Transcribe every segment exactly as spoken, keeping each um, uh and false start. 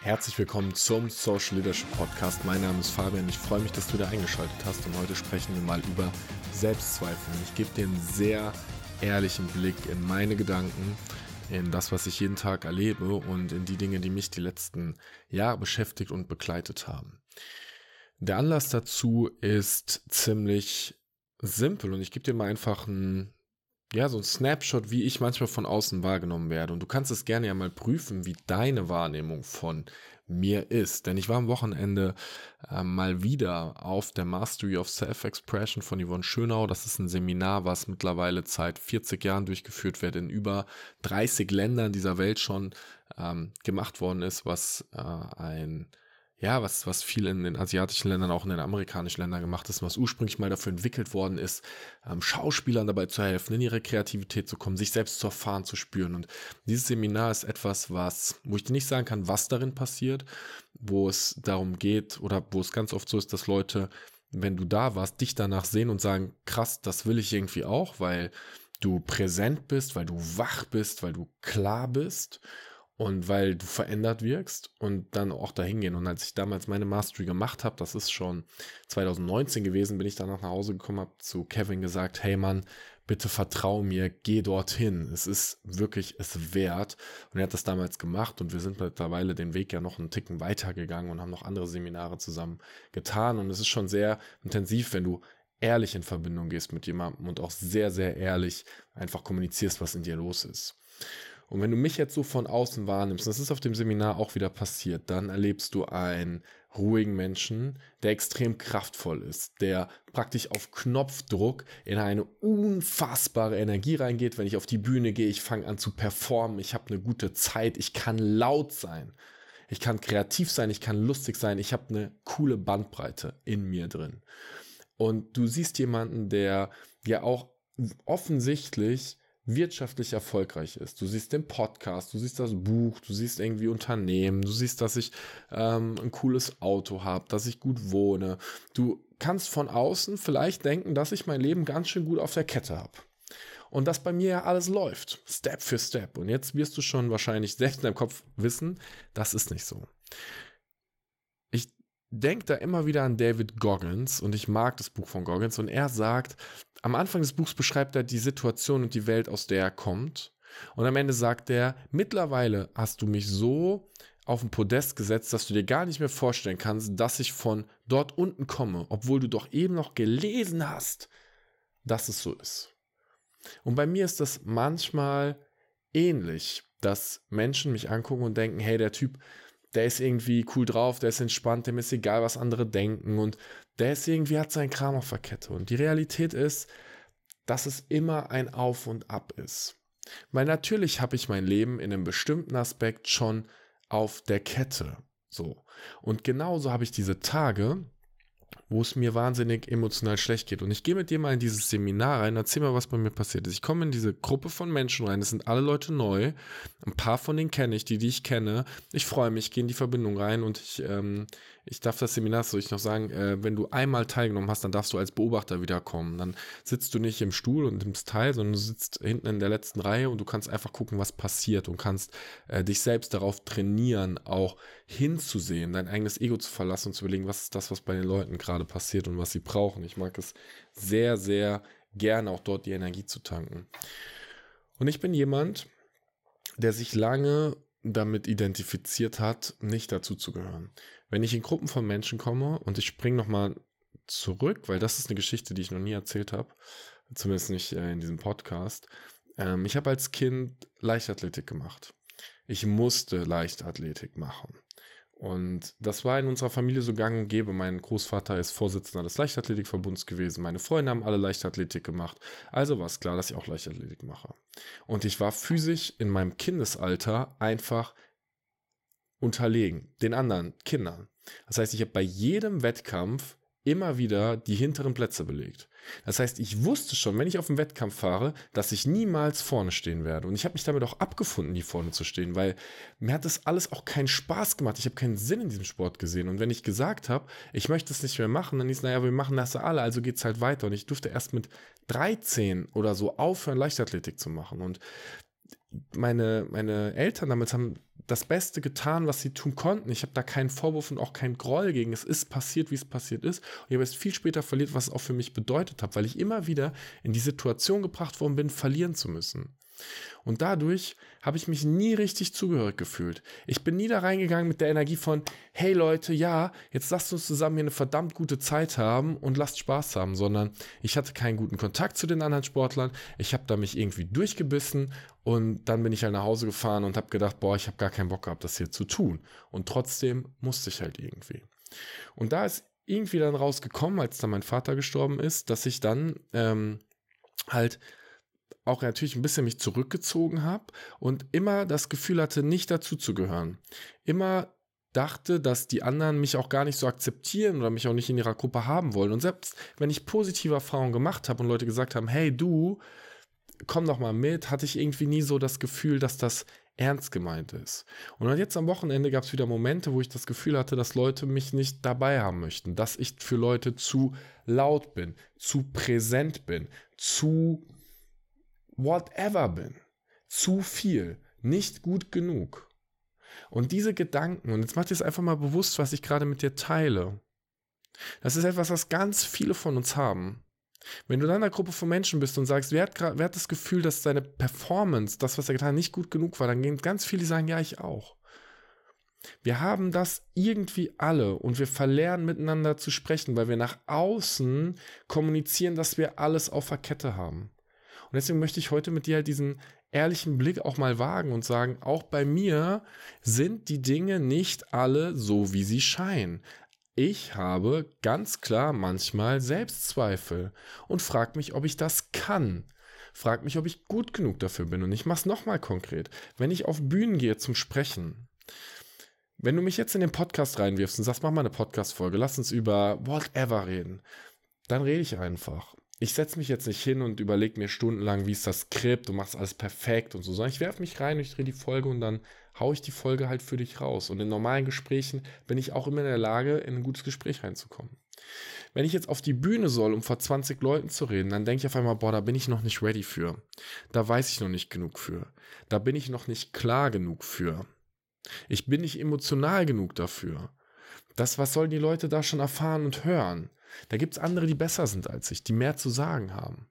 Herzlich willkommen zum Social Leadership Podcast. Mein Name ist Fabian. Ich freue mich, dass du da eingeschaltet hast und heute sprechen wir mal über Selbstzweifel. Ich gebe dir einen sehr ehrlichen Blick in meine Gedanken, in das, was ich jeden Tag erlebe und in die Dinge, die mich die letzten Jahre beschäftigt und begleitet haben. Der Anlass dazu ist ziemlich simpel und ich gebe dir mal einfach ein Ja, so ein Snapshot, wie ich manchmal von außen wahrgenommen werde. Und du kannst es gerne ja mal prüfen, wie deine Wahrnehmung von mir ist. Denn ich war am Wochenende äh, mal wieder auf der Mastery of Self-Expression von Yvonne Schönau. Das ist ein Seminar, was mittlerweile seit vierzig Jahren durchgeführt wird, in über dreißig Ländern dieser Welt schon ähm, gemacht worden ist, was äh, ein Ja, was, was viel in den asiatischen Ländern, auch in den amerikanischen Ländern gemacht ist, was ursprünglich mal dafür entwickelt worden ist, ähm, Schauspielern dabei zu helfen, in ihre Kreativität zu kommen, sich selbst zu erfahren, zu spüren. Und dieses Seminar ist etwas, was, wo ich dir nicht sagen kann, was darin passiert, wo es darum geht oder wo es ganz oft so ist, dass Leute, wenn du da warst, dich danach sehen und sagen, krass, das will ich irgendwie auch, weil du präsent bist, weil du wach bist, weil du klar bist. Und weil du verändert wirkst und dann auch dahin gehen. Und als ich damals meine Mastery gemacht habe, das ist schon zwanzig neunzehn gewesen, bin ich danach nach Hause gekommen, habe zu Kevin gesagt, hey Mann, bitte vertrau mir, geh dorthin. Es ist wirklich es wert. Und er hat das damals gemacht und wir sind mittlerweile den Weg ja noch einen Ticken weitergegangen und haben noch andere Seminare zusammen getan. Und es ist schon sehr intensiv, wenn du ehrlich in Verbindung gehst mit jemandem und auch sehr, sehr ehrlich einfach kommunizierst, was in dir los ist. Und wenn du mich jetzt so von außen wahrnimmst, das ist auf dem Seminar auch wieder passiert, dann erlebst du einen ruhigen Menschen, der extrem kraftvoll ist, der praktisch auf Knopfdruck in eine unfassbare Energie reingeht. Wenn ich auf die Bühne gehe, ich fange an zu performen, ich habe eine gute Zeit, ich kann laut sein, ich kann kreativ sein, ich kann lustig sein, ich habe eine coole Bandbreite in mir drin. Und du siehst jemanden, der ja auch offensichtlich wirtschaftlich erfolgreich ist. Du siehst den Podcast, du siehst das Buch, du siehst irgendwie Unternehmen, du siehst, dass ich ähm, ein cooles Auto habe, dass ich gut wohne. Du kannst von außen vielleicht denken, dass ich mein Leben ganz schön gut auf der Kette habe. Und dass bei mir ja alles läuft, Step für Step. Und jetzt wirst du schon wahrscheinlich selbst in deinem Kopf wissen, das ist nicht so. Ich denke da immer wieder an David Goggins und ich mag das Buch von Goggins und er sagt, am Anfang des Buchs beschreibt er die Situation und die Welt, aus der er kommt und am Ende sagt er, mittlerweile hast du mich so auf den Podest gesetzt, dass du dir gar nicht mehr vorstellen kannst, dass ich von dort unten komme, obwohl du doch eben noch gelesen hast, dass es so ist. Und bei mir ist das manchmal ähnlich, dass Menschen mich angucken und denken, hey, der Typ, der ist irgendwie cool drauf, der ist entspannt, dem ist egal, was andere denken und der ist irgendwie, hat seinen Kram auf der Kette. Und die Realität ist, dass es immer ein Auf und Ab ist. Weil natürlich habe ich mein Leben in einem bestimmten Aspekt schon auf der Kette. So. Und genauso habe ich diese Tage, wo es mir wahnsinnig emotional schlecht geht. Und ich gehe mit dir mal in dieses Seminar rein, erzähl mal, was bei mir passiert ist. Ich komme in diese Gruppe von Menschen rein, das sind alle Leute neu, ein paar von denen kenne ich, die, die ich kenne. Ich freue mich, gehe in die Verbindung rein und ich, ähm, ich darf das Seminar, soll ich noch sagen, äh, wenn du einmal teilgenommen hast, dann darfst du als Beobachter wiederkommen. Dann sitzt du nicht im Stuhl und nimmst teil, sondern du sitzt hinten in der letzten Reihe und du kannst einfach gucken, was passiert und kannst äh, dich selbst darauf trainieren, auch hinzusehen, dein eigenes Ego zu verlassen und zu überlegen, was ist das, was bei den Leuten gerade passiert und was sie brauchen. Ich mag es sehr, sehr gerne, auch dort die Energie zu tanken. Und ich bin jemand, der sich lange damit identifiziert hat, nicht dazu zu gehören. Wenn ich in Gruppen von Menschen komme und ich springe nochmal zurück, weil das ist eine Geschichte, die ich noch nie erzählt habe, zumindest nicht äh, in diesem Podcast. Ähm, ich habe als Kind Leichtathletik gemacht. Ich musste Leichtathletik machen. Und das war in unserer Familie so gang und gäbe. Mein Großvater ist Vorsitzender des Leichtathletikverbunds gewesen. Meine Freunde haben alle Leichtathletik gemacht. Also war es klar, dass ich auch Leichtathletik mache. Und ich war physisch in meinem Kindesalter einfach unterlegen, den anderen Kindern. Das heißt, ich habe bei jedem Wettkampf immer wieder die hinteren Plätze belegt. Das heißt, ich wusste schon, wenn ich auf den Wettkampf fahre, dass ich niemals vorne stehen werde. Und ich habe mich damit auch abgefunden, die vorne zu stehen, weil mir hat das alles auch keinen Spaß gemacht. Ich habe keinen Sinn in diesem Sport gesehen. Und wenn ich gesagt habe, ich möchte es nicht mehr machen, dann hieß es, naja, wir machen das alle, also geht's halt weiter. Und ich durfte erst mit dreizehn oder so aufhören, Leichtathletik zu machen. Und meine, meine Eltern damals haben das Beste getan, was sie tun konnten. Ich habe da keinen Vorwurf und auch keinen Groll gegen. Es ist passiert, wie es passiert ist. Und ich habe es viel später verliert, was es auch für mich bedeutet hat, weil ich immer wieder in die Situation gebracht worden bin, verlieren zu müssen. Und dadurch habe ich mich nie richtig zugehörig gefühlt. Ich bin nie da reingegangen mit der Energie von, hey Leute, ja, jetzt lasst uns zusammen hier eine verdammt gute Zeit haben und lasst Spaß haben, sondern ich hatte keinen guten Kontakt zu den anderen Sportlern. Ich habe da mich irgendwie durchgebissen und dann bin ich halt nach Hause gefahren und habe gedacht, boah, ich habe gar keinen Bock gehabt, das hier zu tun. Und trotzdem musste ich halt irgendwie. Und da ist irgendwie dann rausgekommen, als dann mein Vater gestorben ist, dass ich dann ähm, halt auch natürlich ein bisschen mich zurückgezogen habe und immer das Gefühl hatte, nicht dazu zu gehören. Immer dachte, dass die anderen mich auch gar nicht so akzeptieren oder mich auch nicht in ihrer Gruppe haben wollen. Und selbst wenn ich positive Erfahrungen gemacht habe und Leute gesagt haben, hey du, komm doch mal mit, hatte ich irgendwie nie so das Gefühl, dass das ernst gemeint ist. Und dann jetzt am Wochenende gab es wieder Momente, wo ich das Gefühl hatte, dass Leute mich nicht dabei haben möchten, dass ich für Leute zu laut bin, zu präsent bin, zu whatever bin, zu viel, nicht gut genug. Und diese Gedanken, und jetzt mach dir es einfach mal bewusst, was ich gerade mit dir teile, das ist etwas, was ganz viele von uns haben. Wenn du in einer Gruppe von Menschen bist und sagst, wer hat, wer hat das Gefühl, dass seine Performance, das, was er getan hat, nicht gut genug war, dann gehen ganz viele, die sagen, ja, ich auch. Wir haben das irgendwie alle und wir verlernen miteinander zu sprechen, weil wir nach außen kommunizieren, dass wir alles auf der Kette haben. Und deswegen möchte ich heute mit dir halt diesen ehrlichen Blick auch mal wagen und sagen, auch bei mir sind die Dinge nicht alle so, wie sie scheinen. Ich habe ganz klar manchmal Selbstzweifel und frage mich, ob ich das kann. Frag mich, ob ich gut genug dafür bin. Und ich mache es nochmal konkret. Wenn ich auf Bühnen gehe zum Sprechen, wenn du mich jetzt in den Podcast reinwirfst und sagst, mach mal eine Podcast-Folge, lass uns über whatever reden, dann rede ich einfach. Ich setze mich jetzt nicht hin und überlege mir stundenlang, wie ist das Skript, du machst alles perfekt und so, sondern ich werfe mich rein, ich drehe die Folge und dann haue ich die Folge halt für dich raus. Und in normalen Gesprächen bin ich auch immer in der Lage, in ein gutes Gespräch reinzukommen. Wenn ich jetzt auf die Bühne soll, um vor zwanzig Leuten zu reden, dann denke ich auf einmal, boah, da bin ich noch nicht ready für. Da weiß ich noch nicht genug für. Da bin ich noch nicht klar genug für. Ich bin nicht emotional genug dafür. Das, was sollen die Leute da schon erfahren und hören? Da gibt es andere, die besser sind als ich, die mehr zu sagen haben.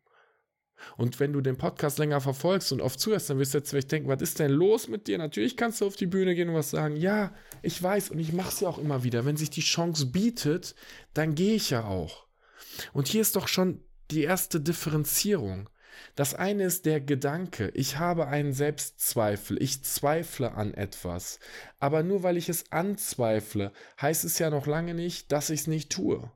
Und wenn du den Podcast länger verfolgst und oft zuhörst, dann wirst du jetzt vielleicht denken, was ist denn los mit dir? Natürlich kannst du auf die Bühne gehen und was sagen. Ja, ich weiß und ich mache es ja auch immer wieder. Wenn sich die Chance bietet, dann gehe ich ja auch. Und hier ist doch schon die erste Differenzierung. Das eine ist der Gedanke, ich habe einen Selbstzweifel, ich zweifle an etwas. Aber nur weil ich es anzweifle, heißt es ja noch lange nicht, dass ich es nicht tue.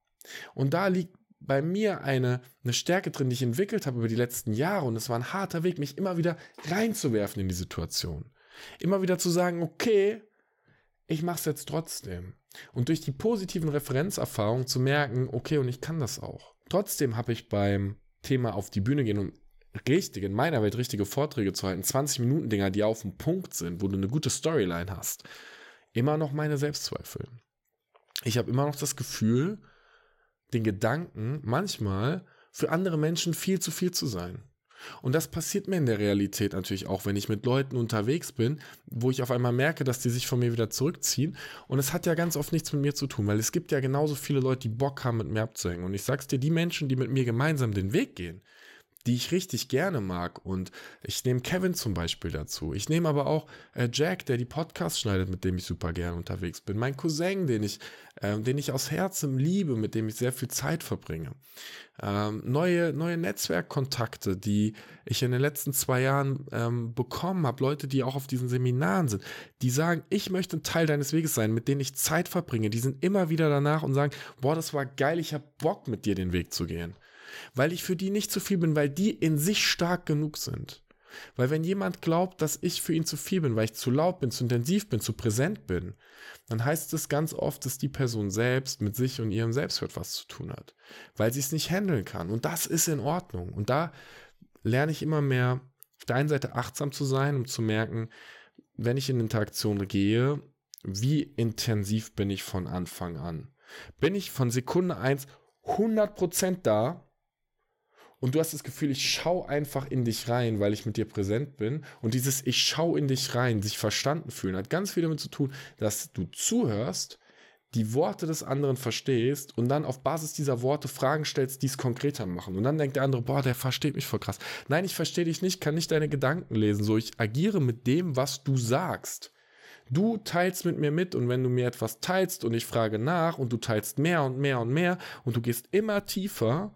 Und da liegt bei mir eine, eine Stärke drin, die ich entwickelt habe über die letzten Jahre. Und es war ein harter Weg, mich immer wieder reinzuwerfen in die Situation. Immer wieder zu sagen, okay, ich mache es jetzt trotzdem. Und durch die positiven Referenzerfahrungen zu merken, okay, und ich kann das auch. Trotzdem habe ich beim Thema auf die Bühne gehen, um richtig, in meiner Welt richtige Vorträge zu halten, zwanzig Minuten Dinger, die auf dem Punkt sind, wo du eine gute Storyline hast, immer noch meine Selbstzweifel. Ich habe immer noch das Gefühl, den Gedanken, manchmal für andere Menschen viel zu viel zu sein. Und das passiert mir in der Realität natürlich auch, wenn ich mit Leuten unterwegs bin, wo ich auf einmal merke, dass die sich von mir wieder zurückziehen. Und es hat ja ganz oft nichts mit mir zu tun, weil es gibt ja genauso viele Leute, die Bock haben, mit mir abzuhängen. Und ich sag's dir, die Menschen, die mit mir gemeinsam den Weg gehen, die ich richtig gerne mag. Und ich nehme Kevin zum Beispiel dazu. Ich nehme aber auch äh, Jack, der die Podcasts schneidet, mit dem ich super gerne unterwegs bin. Mein Cousin, den ich, äh, den ich aus Herzen liebe, mit dem ich sehr viel Zeit verbringe. Ähm, neue, neue Netzwerkkontakte, die ich in den letzten zwei Jahren ähm, bekommen habe. Leute, die auch auf diesen Seminaren sind, die sagen, ich möchte ein Teil deines Weges sein, mit denen ich Zeit verbringe. Die sind immer wieder danach und sagen, boah, das war geil, ich habe Bock, mit dir den Weg zu gehen. Weil ich für die nicht zu viel bin, weil die in sich stark genug sind. Weil wenn jemand glaubt, dass ich für ihn zu viel bin, weil ich zu laut bin, zu intensiv bin, zu präsent bin, dann heißt es ganz oft, dass die Person selbst mit sich und ihrem Selbstwert was zu tun hat. Weil sie es nicht handeln kann. Und das ist in Ordnung. Und da lerne ich immer mehr, auf der einen Seite achtsam zu sein, um zu merken, wenn ich in Interaktion gehe, wie intensiv bin ich von Anfang an. Bin ich von Sekunde eins hundert Prozent da? Und du hast das Gefühl, ich schaue einfach in dich rein, weil ich mit dir präsent bin. Und dieses ich schaue in dich rein, sich verstanden fühlen, hat ganz viel damit zu tun, dass du zuhörst, die Worte des anderen verstehst und dann auf Basis dieser Worte Fragen stellst, die es konkreter machen. Und dann denkt der andere, boah, der versteht mich voll krass. Nein, ich verstehe dich nicht, kann nicht deine Gedanken lesen. So, ich agiere mit dem, was du sagst. Du teilst mit mir mit und wenn du mir etwas teilst und ich frage nach und du teilst mehr und mehr und mehr und du gehst immer tiefer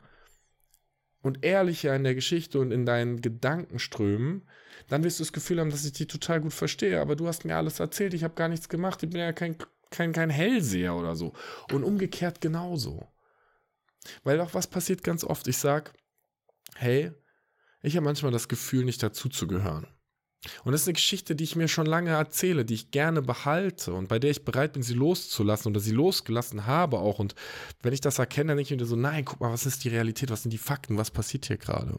und ehrlicher in der Geschichte und in deinen Gedankenströmen, dann wirst du das Gefühl haben, dass ich dich total gut verstehe. Aber du hast mir alles erzählt, ich habe gar nichts gemacht, ich bin ja kein, kein, kein Hellseher oder so. Und umgekehrt genauso. Weil auch was passiert ganz oft, ich sage, hey, ich habe manchmal das Gefühl, nicht dazuzugehören. Und das ist eine Geschichte, die ich mir schon lange erzähle, die ich gerne behalte und bei der ich bereit bin, sie loszulassen oder sie losgelassen habe auch. Und wenn ich das erkenne, dann denke ich mir so, nein, guck mal, was ist die Realität, was sind die Fakten, was passiert hier gerade?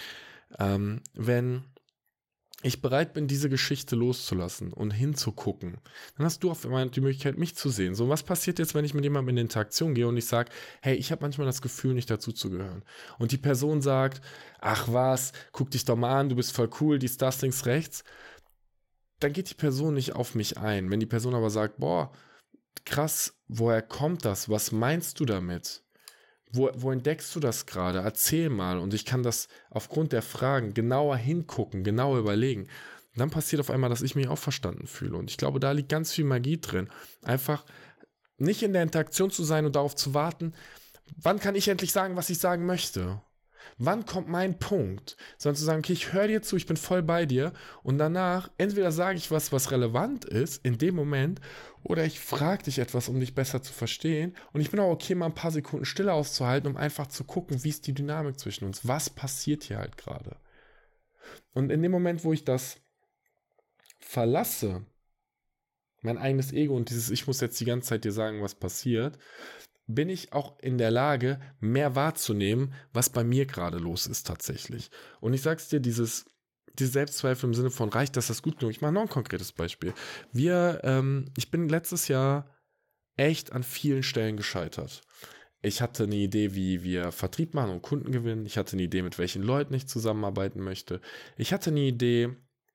Ähm, wenn ich bereit bin, diese Geschichte loszulassen und hinzugucken, dann hast du auf einmal die Möglichkeit, mich zu sehen. So, was passiert jetzt, wenn ich mit jemandem in Interaktion gehe und ich sage, hey, ich habe manchmal das Gefühl, nicht dazuzugehören. Und die Person sagt, ach was, guck dich doch mal an, du bist voll cool, dies, das, links, rechts. Dann geht die Person nicht auf mich ein. Wenn die Person aber sagt, boah, krass, woher kommt das? Was meinst du damit? Wo, wo entdeckst du das gerade? Erzähl mal. Und ich kann das aufgrund der Fragen genauer hingucken, genauer überlegen. Und dann passiert auf einmal, dass ich mich auch verstanden fühle. Und ich glaube, da liegt ganz viel Magie drin. Einfach nicht in der Interaktion zu sein und darauf zu warten, wann kann ich endlich sagen, was ich sagen möchte? Wann kommt mein Punkt? Sondern zu sagen, okay, ich höre dir zu, ich bin voll bei dir und danach entweder sage ich was, was relevant ist in dem Moment oder ich frage dich etwas, um dich besser zu verstehen und ich bin auch okay, mal ein paar Sekunden Stille auszuhalten, um einfach zu gucken, wie ist die Dynamik zwischen uns, was passiert hier halt gerade. Und in dem Moment, wo ich das verlasse, mein eigenes Ego und dieses, ich muss jetzt die ganze Zeit dir sagen, was passiert, bin ich auch in der Lage, mehr wahrzunehmen, was bei mir gerade los ist tatsächlich. Und ich sag's dir, dieses, diese Selbstzweifel im Sinne von, reicht das, das gut genug? Ich mache noch ein konkretes Beispiel. Wir, ähm, ich bin letztes Jahr echt an vielen Stellen gescheitert. Ich hatte eine Idee, wie wir Vertrieb machen und Kunden gewinnen. Ich hatte eine Idee, mit welchen Leuten ich zusammenarbeiten möchte. Ich hatte eine Idee,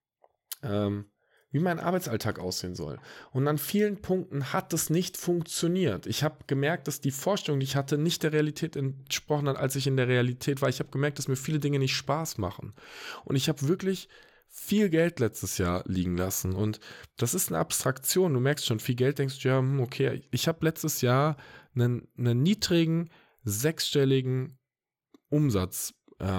ähm, wie mein Arbeitsalltag aussehen soll. Und an vielen Punkten hat es nicht funktioniert. Ich habe gemerkt, dass die Vorstellung, die ich hatte, nicht der Realität entsprochen hat, als ich in der Realität war. Ich habe gemerkt, dass mir viele Dinge nicht Spaß machen. Und ich habe wirklich viel Geld letztes Jahr liegen lassen. Und das ist eine Abstraktion. Du merkst schon, viel Geld, denkst du, ja, okay, ich habe letztes Jahr einen, einen niedrigen, sechsstelligen Umsatzbetrag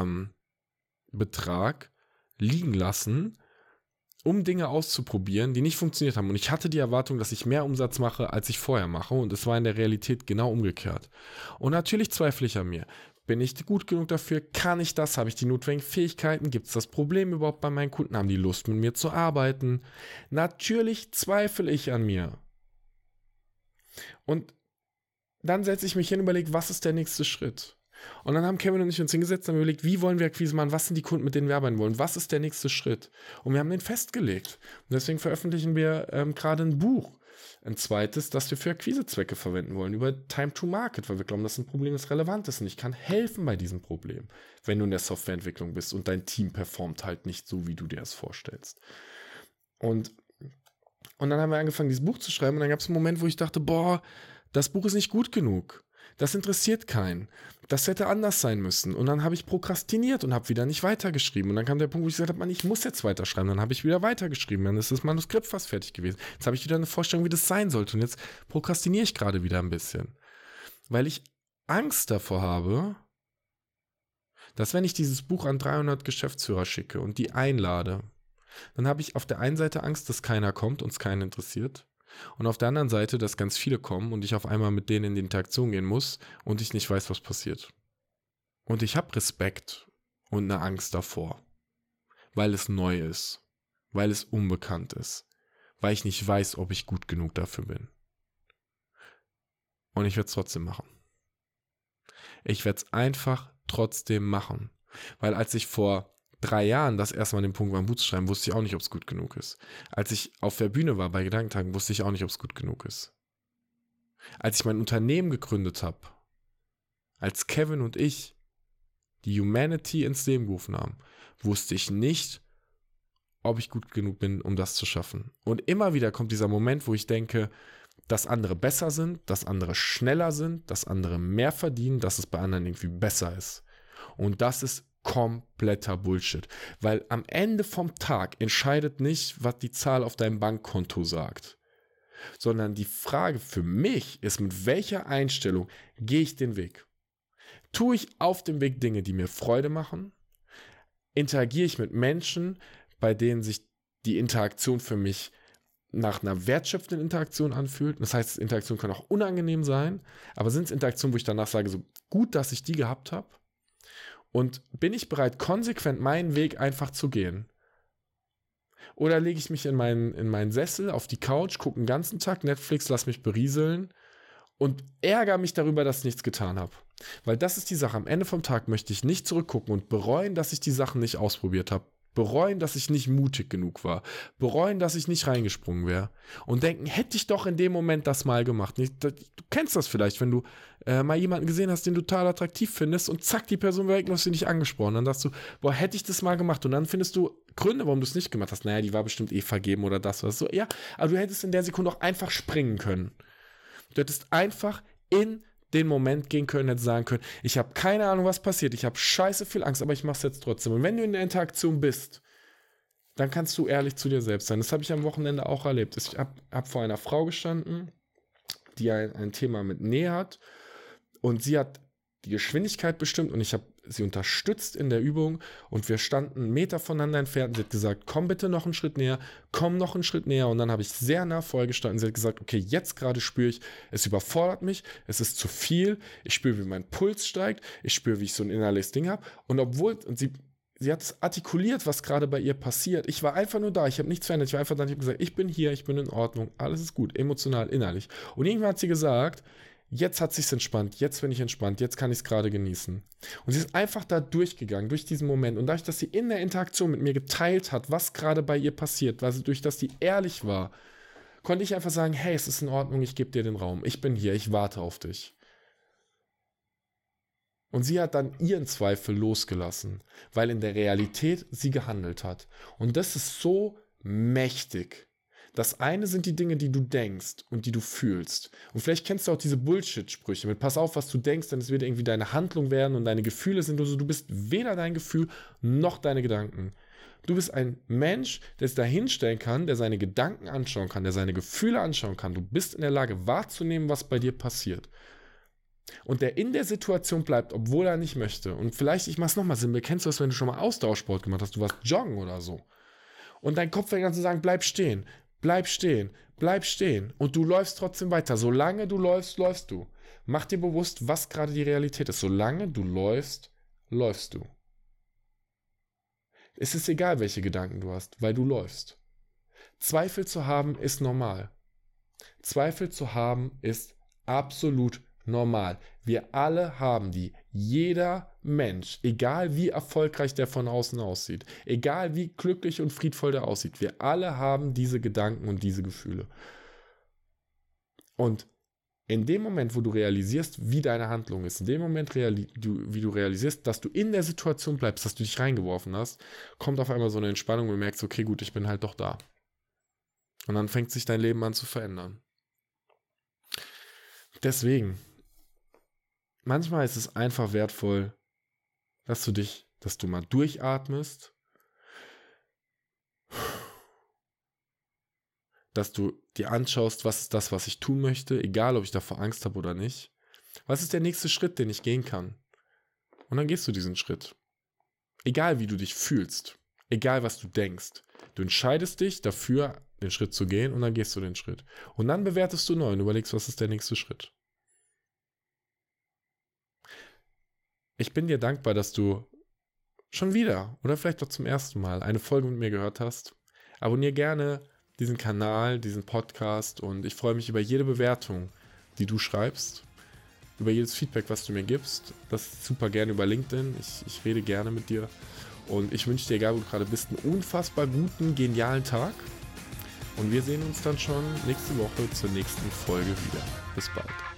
ähm, liegen lassen, um Dinge auszuprobieren, die nicht funktioniert haben. Und ich hatte die Erwartung, dass ich mehr Umsatz mache, als ich vorher mache. Und es war in der Realität genau umgekehrt. Und natürlich zweifle ich an mir. Bin ich gut genug dafür? Kann ich das? Habe ich die notwendigen Fähigkeiten? Gibt es das Problem überhaupt bei meinen Kunden? Haben die Lust, mit mir zu arbeiten? Natürlich zweifle ich an mir. Und dann setze ich mich hin und überlege, was ist der nächste Schritt? Und dann haben Kevin und ich uns hingesetzt und überlegt, wie wollen wir Akquise machen, was sind die Kunden, mit denen wir arbeiten wollen, was ist der nächste Schritt? Und wir haben den festgelegt. Und deswegen veröffentlichen wir ähm, gerade ein Buch, ein zweites, das wir für Akquisezwecke verwenden wollen, über Time to Market, weil wir glauben, das ist ein Problem, das relevant ist und ich kann helfen bei diesem Problem, wenn du in der Softwareentwicklung bist und dein Team performt halt nicht so, wie du dir das vorstellst. Und, und dann haben wir angefangen, dieses Buch zu schreiben und dann gab es einen Moment, wo ich dachte, boah, das Buch ist nicht gut genug. Das interessiert keinen. Das hätte anders sein müssen. Und dann habe ich prokrastiniert und habe wieder nicht weitergeschrieben. Und dann kam der Punkt, wo ich gesagt habe, Mann, ich muss jetzt weiterschreiben. Dann habe ich wieder weitergeschrieben. Dann ist das Manuskript fast fertig gewesen. Jetzt habe ich wieder eine Vorstellung, wie das sein sollte. Und jetzt prokrastiniere ich gerade wieder ein bisschen. Weil ich Angst davor habe, dass wenn ich dieses Buch an dreihundert Geschäftsführer schicke und die einlade, dann habe ich auf der einen Seite Angst, dass keiner kommt und es keinen interessiert. Und auf der anderen Seite, dass ganz viele kommen und ich auf einmal mit denen in die Interaktion gehen muss und ich nicht weiß, was passiert. Und ich habe Respekt und eine Angst davor, weil es neu ist, weil es unbekannt ist, weil ich nicht weiß, ob ich gut genug dafür bin. Und ich werde es trotzdem machen. Ich werde es einfach trotzdem machen, weil als ich vor drei Jahren das erste Mal den Punkt war, ein Buch zu schreiben, wusste ich auch nicht, ob es gut genug ist. Als ich auf der Bühne war bei Gedankentagen, wusste ich auch nicht, ob es gut genug ist. Als ich mein Unternehmen gegründet habe, als Kevin und ich, die Humanity ins Leben gerufen haben, wusste ich nicht, ob ich gut genug bin, um das zu schaffen. Und immer wieder kommt dieser Moment, wo ich denke, dass andere besser sind, dass andere schneller sind, dass andere mehr verdienen, dass es bei anderen irgendwie besser ist. Und das ist kompletter Bullshit. Weil am Ende vom Tag entscheidet nicht, was die Zahl auf deinem Bankkonto sagt. Sondern die Frage für mich ist, mit welcher Einstellung gehe ich den Weg? Tue ich auf dem Weg Dinge, die mir Freude machen? Interagiere ich mit Menschen, bei denen sich die Interaktion für mich nach einer wertschöpfenden Interaktion anfühlt? Das heißt, Interaktion kann auch unangenehm sein, aber sind es Interaktionen, wo ich danach sage, so gut, dass ich die gehabt habe? Und bin ich bereit, konsequent meinen Weg einfach zu gehen? Oder lege ich mich in meinen, in meinen Sessel, auf die Couch, gucke den ganzen Tag Netflix, lass mich berieseln und ärgere mich darüber, dass ich nichts getan habe. Weil das ist die Sache. Am Ende vom Tag möchte ich nicht zurückgucken und bereuen, dass ich die Sachen nicht ausprobiert habe. Bereuen, dass ich nicht mutig genug war. Bereuen, dass ich nicht reingesprungen wäre. Und denken, hätte ich doch in dem Moment das mal gemacht. Du kennst das vielleicht, wenn du äh, mal jemanden gesehen hast, den du total attraktiv findest und zack, die Person weg und hast sie nicht angesprochen. Dann sagst du, boah, hätte ich das mal gemacht. Und dann findest du Gründe, warum du es nicht gemacht hast. Naja, die war bestimmt eh vergeben oder das oder so. Ja, aber du hättest in der Sekunde auch einfach springen können. Du hättest einfach in den Moment gehen können, hätte sagen können, ich habe keine Ahnung, was passiert, ich habe scheiße viel Angst, aber ich mache es jetzt trotzdem. Und wenn du in der Interaktion bist, dann kannst du ehrlich zu dir selbst sein. Das habe ich am Wochenende auch erlebt. Ich habe hab vor einer Frau gestanden, die ein, ein Thema mit Nähe hat und sie hat die Geschwindigkeit bestimmt und ich habe sie unterstützt in der Übung und wir standen einen Meter voneinander entfernt. Sie hat gesagt, komm bitte noch einen Schritt näher, komm noch einen Schritt näher und dann habe ich sehr nah vorher gestanden. Sie hat gesagt, okay, jetzt gerade spüre ich, es überfordert mich, es ist zu viel, ich spüre, wie mein Puls steigt, ich spüre, wie ich so ein innerliches Ding habe und obwohl, und sie, sie hat es artikuliert, was gerade bei ihr passiert. Ich war einfach nur da, ich habe nichts verändert, ich war einfach da, ich habe gesagt, ich bin hier, ich bin in Ordnung, alles ist gut, emotional, innerlich. Und irgendwann hat sie gesagt, jetzt hat sich's entspannt, jetzt bin ich entspannt, jetzt kann ich es gerade genießen. Und sie ist einfach da durchgegangen, durch diesen Moment. Und dadurch, dass sie in der Interaktion mit mir geteilt hat, was gerade bei ihr passiert, weil sie durch das sie ehrlich war, konnte ich einfach sagen, hey, es ist in Ordnung, ich gebe dir den Raum, ich bin hier, ich warte auf dich. Und sie hat dann ihren Zweifel losgelassen, weil in der Realität sie gehandelt hat. Und das ist so mächtig. Das eine sind die Dinge, die du denkst und die du fühlst. Und vielleicht kennst du auch diese Bullshit-Sprüche mit pass auf, was du denkst, denn es wird irgendwie deine Handlung werden und deine Gefühle sind so, du bist weder dein Gefühl noch deine Gedanken. Du bist ein Mensch, der es da hinstellen kann, der seine Gedanken anschauen kann, der seine Gefühle anschauen kann. Du bist in der Lage wahrzunehmen, was bei dir passiert. Und der in der Situation bleibt, obwohl er nicht möchte. Und vielleicht, ich mach's nochmal simpel, kennst du das, wenn du schon mal Ausdauersport gemacht hast, du warst joggen oder so. Und dein Kopf fängt an zu sagen, bleib stehen. Bleib stehen, bleib stehen und du läufst trotzdem weiter. Solange du läufst, läufst du. Mach dir bewusst, was gerade die Realität ist. Solange du läufst, läufst du. Es ist egal, welche Gedanken du hast, weil du läufst. Zweifel zu haben ist normal. Zweifel zu haben ist absolut normal. Wir alle haben die. Jeder Mensch, egal wie erfolgreich der von außen aussieht, egal wie glücklich und friedvoll der aussieht, wir alle haben diese Gedanken und diese Gefühle. Und in dem Moment, wo du realisierst, wie deine Handlung ist, in dem Moment, reali- du, wie du realisierst, dass du in der Situation bleibst, dass du dich reingeworfen hast, kommt auf einmal so eine Entspannung und du merkst, okay, gut, ich bin halt doch da. Und dann fängt sich dein Leben an zu verändern. Deswegen, manchmal ist es einfach wertvoll, dass du dich, dass du mal durchatmest, dass du dir anschaust, was ist das, was ich tun möchte, egal ob ich davor Angst habe oder nicht. Was ist der nächste Schritt, den ich gehen kann? Und dann gehst du diesen Schritt. Egal wie du dich fühlst, egal was du denkst. Du entscheidest dich dafür, den Schritt zu gehen und dann gehst du den Schritt. Und dann bewertest du neu und überlegst, was ist der nächste Schritt. Ich bin dir dankbar, dass du schon wieder oder vielleicht auch zum ersten Mal eine Folge mit mir gehört hast. Abonniere gerne diesen Kanal, diesen Podcast und ich freue mich über jede Bewertung, die du schreibst, über jedes Feedback, was du mir gibst. Das super gerne über LinkedIn. Ich, ich rede gerne mit dir und ich wünsche dir, egal wo du gerade bist, einen unfassbar guten, genialen Tag und wir sehen uns dann schon nächste Woche zur nächsten Folge wieder. Bis bald.